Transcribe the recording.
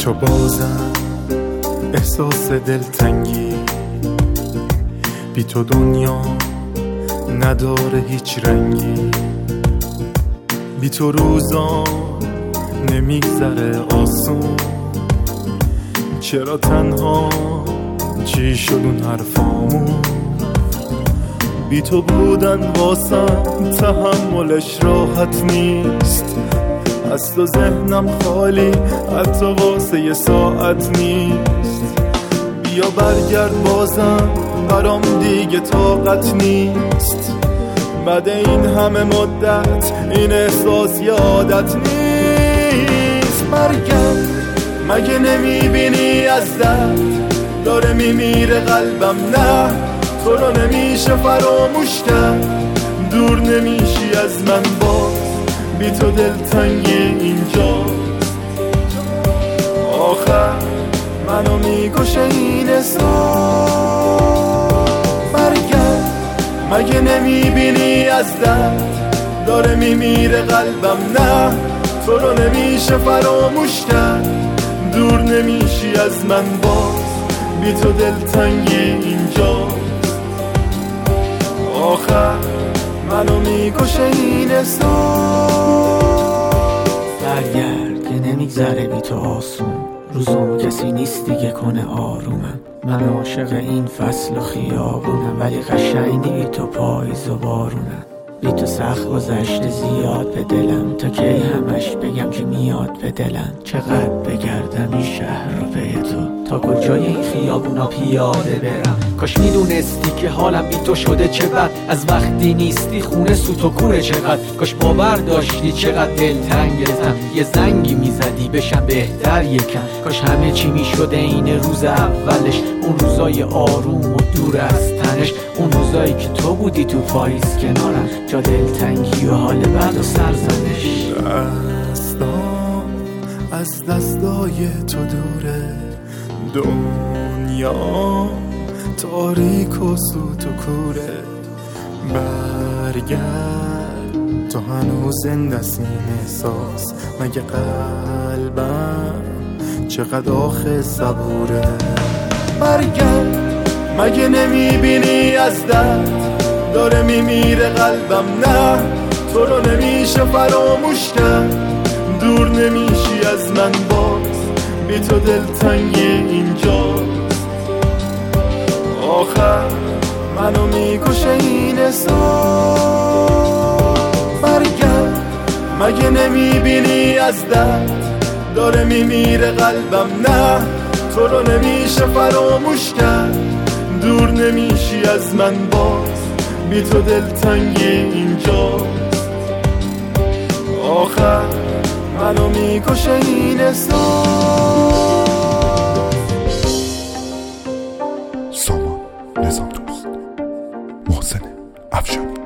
تو بازم احساس دلتنگی، بی تو دنیا نداره هیچ رنگی، بی تو روزا نمیگذره آسون. چرا تنها چی شد اون حرفامون؟ بی تو بودن واسم تحملش راحت نیست، از تو ذهنم خالی حتی واسه یه ساعت نیست. بیا برگرد بازم برام دیگه طاقت نیست، بعد این همه مدت این احساس یه عادت نیست. مرگم مگه نمیبینی از درد داره میمیره قلبم؟ نه تو رو نمیشه فراموش کرد، دور نمیشی از من باز، بی تو دلتنگی اینجاست. آخر منو میکشه این احساس. برگرد مگه نمیبینی از درد داره میمیره قلبم؟ نه تو رو نمیشه فراموش کرد، دور نمیشی از من باز، بی تو دلتنگی اینجاست. آخر منو میکشه این احساس. برگرد که نمیگذره بی تو آسون، روزم کسی نیست دیگه کنه آرومم. من عاشق این فصل و خیابونم، ولی قشنگ بی تو پاییز و بارونم. بی تو سخت گذشته زیاد به دلم، تا کی همش بگم که میاد به دلم. چقدر بگردم این شهر رو به تو، تا کجای این خیابونا پیاده برم. کاش میدونستی که حالم بی تو شده چه بد، از وقتی نیستی خونه سوت و کوره چقدر. کاش باور داشتی چقدر دلتنگتم، یه زنگی میزدی بشم بهتر یکم. کاش همه چی میشده این روز اولش، اون روزای آروم و دور از تنش، اون روزایی که تو بودی تو پاییز کنارم، جا دلتنگی و حال بد و سرزنش. دستام از دستای تو دوره، دنیا تاریک و سوت و کوره. برگرد تو هنوز زنده است این احساس، مگه قلبم چقدر آخه صبوره. برگرد مگه نمیبینی از درد داره میمیره قلبم؟ نه تو رو نمیشه فراموش کرد، دور نمیشی از من باز، بی تو دلتنگی اینجاست. آخر منو میکشه این احساس. برگرد مگه نمیبینی از درد داره میمیره قلبم؟ نه تو رو نمیشه فراموش کرد، دور نمیشی از من باز، بی تو دلتنگی اینجاست. آخر منو میکشه این احساس. سامان نظام دوست، محسن افشاری.